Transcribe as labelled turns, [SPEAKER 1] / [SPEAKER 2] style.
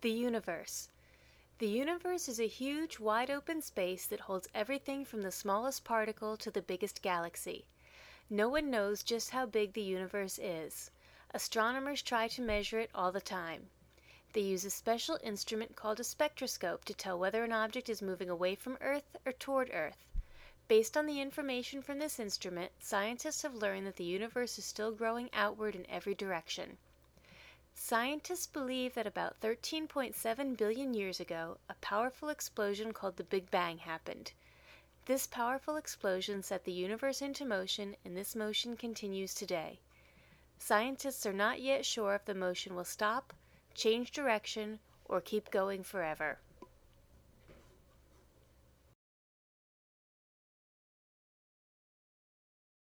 [SPEAKER 1] The universe. The universe is a huge, wide-open space that holds everything from the smallest particle to the biggest galaxy. No one knows just how big the universe is. Astronomers try to measure it all the time. They use a special instrument called a spectroscope to tell whether an object is moving away from Earth or toward Earth. Based on the information from this instrument, scientists have learned that the universe is still growing outward in every direction. Scientists believe that about 13.7 billion years ago, a powerful explosion called the Big Bang happened. This powerful explosion set the universe into motion, and this motion continues today. Scientists are not yet sure if the motion will stop, change direction, or keep going forever.